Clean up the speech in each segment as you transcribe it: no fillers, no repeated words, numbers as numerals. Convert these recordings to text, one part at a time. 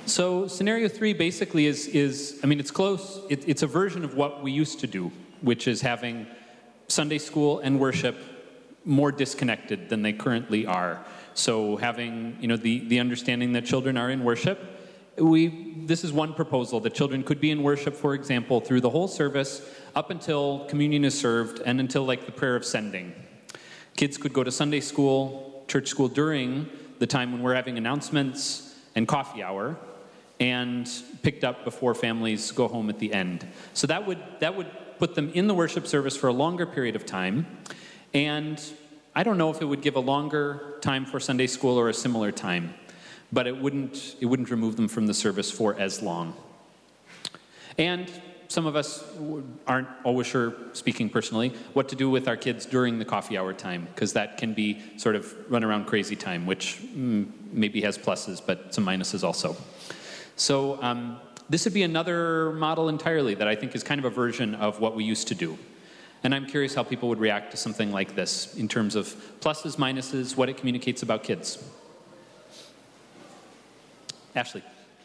So scenario 3 basically is I mean, it's close. It's a version of what we used to do, which is having Sunday school and worship more disconnected than they currently are. So having, the understanding that children are in worship, this is one proposal, that children could be in worship, for example, through the whole service up until communion is served and until like the prayer of sending. Kids could go to Sunday school, church school during the time when we're having announcements and coffee hour, and picked up before families go home at the end. So that would put them in the worship service for a longer period of time. And I don't know if it would give a longer time for Sunday school or a similar time, but it wouldn't remove them from the service for as long. And some of us aren't always sure, speaking personally, what to do with our kids during the coffee hour time, because that can be sort of run around crazy time, which maybe has pluses, but some minuses also. So this would be another model entirely that I think is kind of a version of what we used to do. And I'm curious how people would react to something like this in terms of pluses, minuses, what it communicates about kids. Ashley.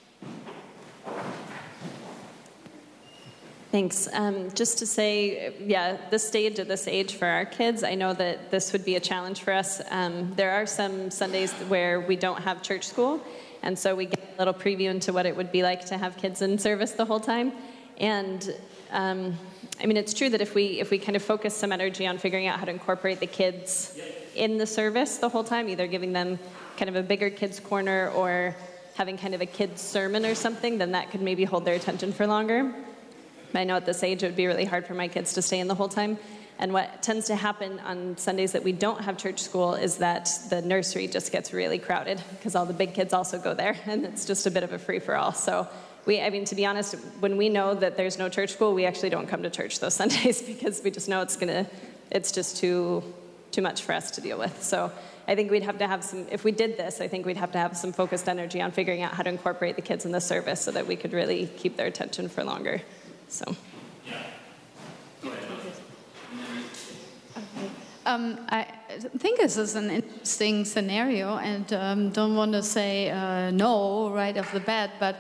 Thanks. Just to say, this age for our kids, I know that this would be a challenge for us. There are some Sundays where we don't have church school, and so we get a little preview into what it would be like to have kids in service the whole time. And it's true that if we kind of focus some energy on figuring out how to incorporate the kids in the service the whole time, either giving them kind of a bigger kids corner or having kind of a kids sermon or something, then that could maybe hold their attention for longer. I know at this age it would be really hard for my kids to stay in the whole time. And what tends to happen on Sundays that we don't have church school is that the nursery just gets really crowded because all the big kids also go there, and it's just a bit of a free-for-all. So to be honest, when we know that there's no church school, we actually don't come to church those Sundays because we just know it's just too much for us to deal with. So I think we'd have to have if we did this, I think we'd have to have some focused energy on figuring out how to incorporate the kids in the service so that we could really keep their attention for longer. So. I think this is an interesting scenario, and don't want to say no right off the bat, but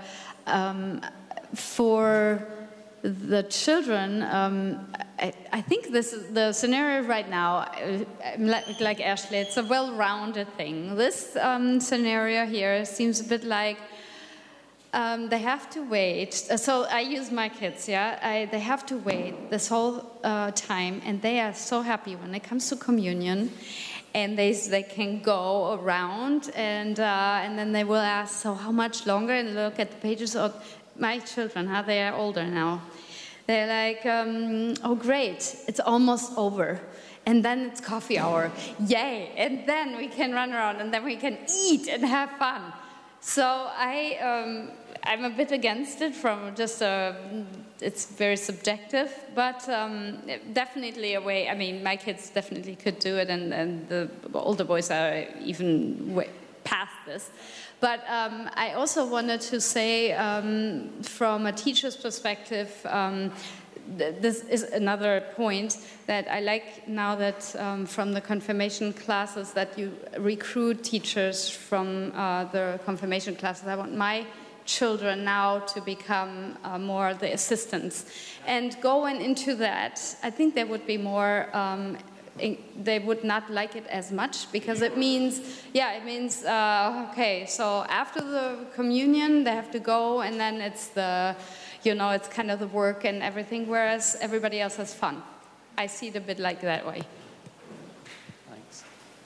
for the children, I think this is the scenario right now, like Ashley, it's a well-rounded thing. This scenario here seems a bit like they have to wait. So I use my kids, they have to wait this whole time, and they are so happy when it comes to communion, and they can go around, and then they will ask, so how much longer? And look at the pages of my children, they are older now. They're like, oh great, it's almost over. And then it's coffee hour, yay! And then we can run around, and then we can eat and have fun. So I'm a bit against it from just it's very subjective, but definitely a way. I mean, my kids definitely could do it, and the older boys are even way past this. But I also wanted to say, from a teacher's perspective, this is another point that I like now that from the confirmation classes that you recruit teachers from the confirmation classes. I want my children now to become more the assistants. And going into that, I think they would be more, they would not like it as much because it means, okay, so after the communion, they have to go, and then it's the, it's kind of the work and everything, whereas everybody else has fun. I see it a bit like that way. Thanks.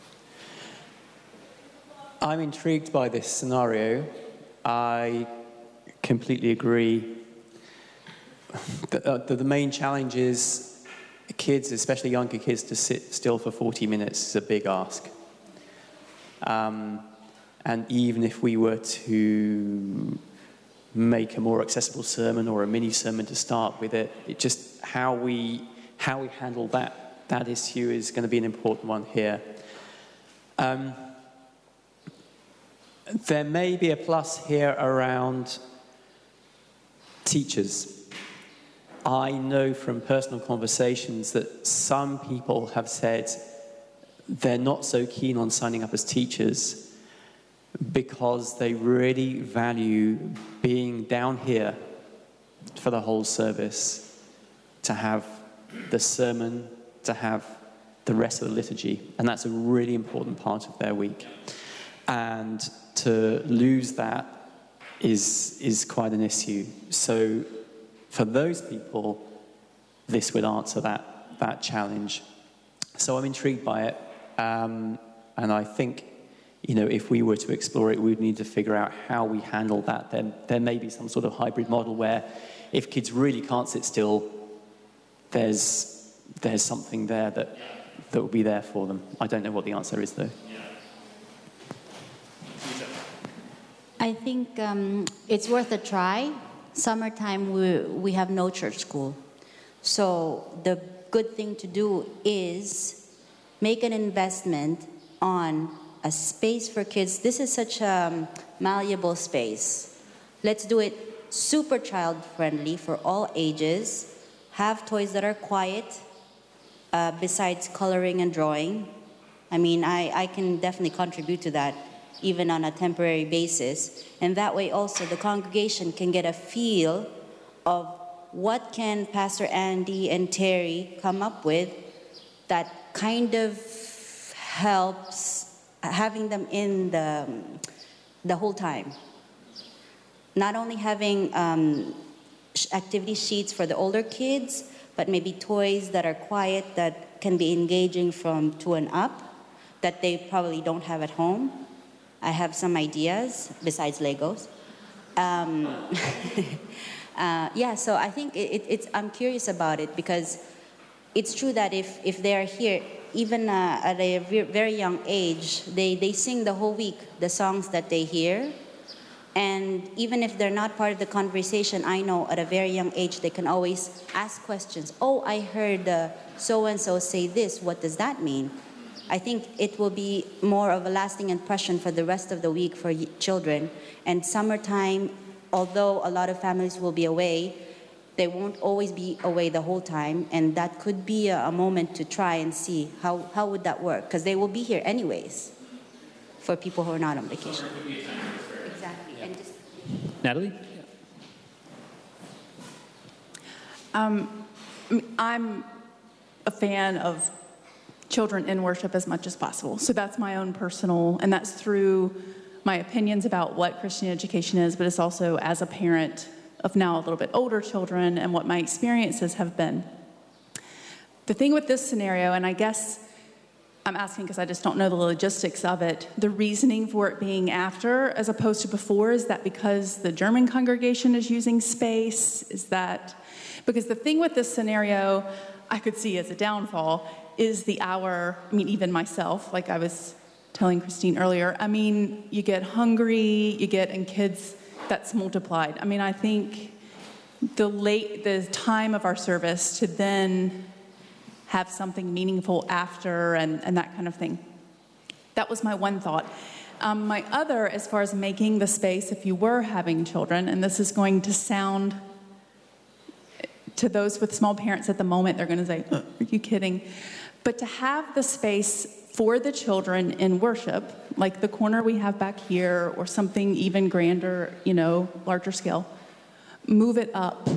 I'm intrigued by this scenario. I completely agree. The main challenge is kids, especially younger kids, to sit still for 40 minutes is a big ask. And even if we were to make a more accessible sermon or a mini sermon to start with, it just how we handle that issue is going to be an important one here. There may be a plus here around teachers. I know from personal conversations that some people have said they're not so keen on signing up as teachers because they really value being down here for the whole service, to have the sermon, to have the rest of the liturgy, and that's a really important part of their week. And to lose that is quite an issue. So for those people, this would answer that challenge. So I'm intrigued by it, and I think, if we were to explore it, we'd need to figure out how we handle that. Then there may be some sort of hybrid model where if kids really can't sit still, there's something there that will be there for them. I don't know what the answer is, though. I think it's worth a try. Summertime, we have no church school. So the good thing to do is make an investment on a space for kids. This is such a malleable space. Let's do it super child-friendly for all ages. Have toys that are quiet, besides coloring and drawing. I mean, I can definitely contribute to that, even on a temporary basis. And that way also the congregation can get a feel of what can Pastor Andy and Terry come up with that kind of helps having them in the whole time. Not only having activity sheets for the older kids, but maybe toys that are quiet, that can be engaging from 2 and up, that they probably don't have at home. I have some ideas besides Legos. So I think I'm curious about it, because it's true that if they're here, even at a very young age, they sing the whole week the songs that they hear. And even if they're not part of the conversation, I know at a very young age they can always ask questions. Oh, I heard so-and-so say this. What does that mean? I think it will be more of a lasting impression for the rest of the week for children. And summertime, although a lot of families will be away, they won't always be away the whole time. And that could be a moment to try and see how would that work? Because they will be here anyways for people who are not on vacation. Exactly. And just... Natalie? I'm a fan of children in worship as much as possible. So that's my own personal, and that's through my opinions about what Christian education is, but it's also as a parent of now a little bit older children and what my experiences have been. The thing with this scenario, and I guess I'm asking because I just don't know the logistics of it, the reasoning for it being after as opposed to before, is that because the German congregation is using space? Is that, because the thing with this scenario I could see as a downfall is the hour. I mean, even myself, like I was telling Christine earlier, I mean, you get hungry, and kids, that's multiplied. I mean, I think the time of our service to then have something meaningful after and that kind of thing. That was my one thought. My other, as far as making the space, if you were having children, and this is going to sound, to those with small parents at the moment, they're going to say, are you kidding? But to have the space for the children in worship, like the corner we have back here, or something even grander, larger scale, move it up.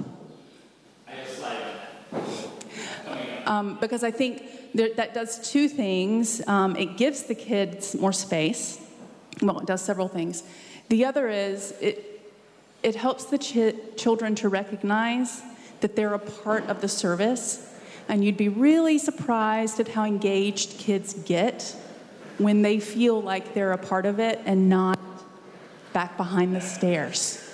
Because I think that does two things. It gives the kids more space. Well, it does several things. The other is it helps the children to recognize that they're a part of the service. And you'd be really surprised at how engaged kids get when they feel like they're a part of it and not back behind the stairs.